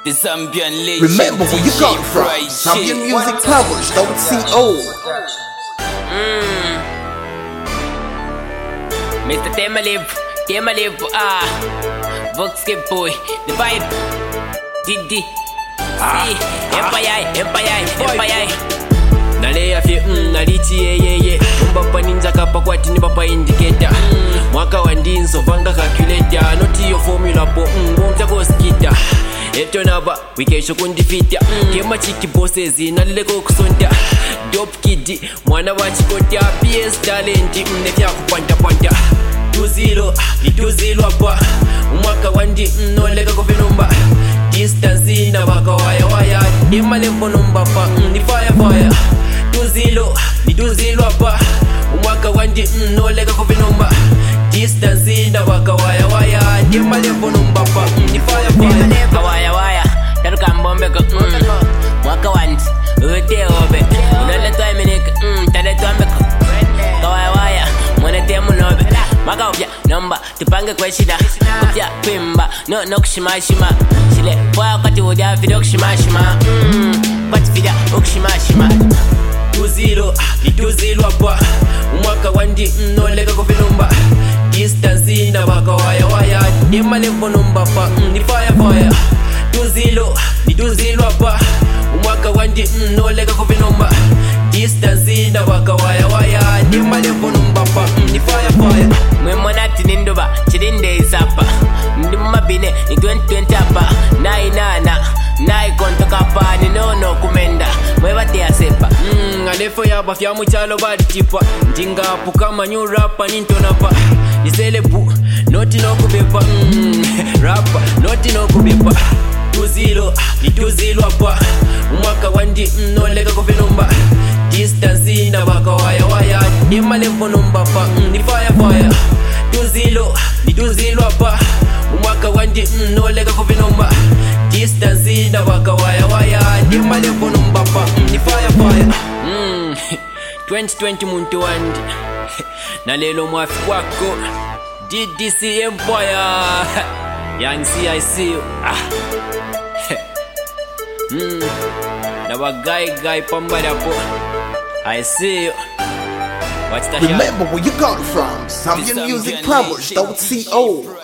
The Zambian legend. Remember where you come from. Zambian Music Published, .co. Mr. Temalev, Vox Boy, the vibe, Didi, Empire. Nalea fye, nalichi ye Mbapa ninja kapa kwa tini papa indicator Mwaka wandinso vanga calculator Noti yo formula po, mtako skita Eto naba, wikesho kundifita Kema chiki bosses, nalileko kusonta Dope kidi, mwana wachikotia PS talenti, nefya kupanta 2-0 apa Mwaka wandi, nolega kofinomba Distance na waka waya Dema lepo nomba pa, ni fire 2-0 apa Mwaka wandi, nolega kofinomba Distance na waka waya Dema lepo nomba pa, ni fire waya Taruka mbombe ko Mwaka wandi, ute obe Unole toa minika, tale toa mbeko Kawaya, mwane temu nobe Maka upya, nomba, tupange kwe shida Kupya, kwimba, no kushima Shile, kwa wakati udia video kushima Kwati video, kushima 2-0 apa Mwaka wandi, nolega kofinomba Distance na waka waya Dema lepo nomba pa, ni fire 2-0 apa Mwaka wandi, nolega kofinomba Distance na waka waya Dema lepo nomba pa, ni fire Mwe monati nindoba, chirinde isapa Ndima bine, ni 2020 apa Nai konto kapa, ni no kumenda Mwe bati ya sepa Alefo yaba fya mchalo badi tipa Njinga apu kama new rapper nintonapa Niselebu, noti no kubepa Rapper, noti no kubepa 2-0 apa Mwaka wandi, nolega kofinomba Distance na waka waya Dema lepo nomba pa, ni fire 2-0 apa Mwaka wandi, nolega kofinomba Distance na waka waya Dema lepo nomba pa, ni fire 2020 muntu wandi Na lelo mwafi wako DDC Empire Young CIC Na guy pambari hapo I see you. What's the Remember where you come from. Zambian Music Published, .co.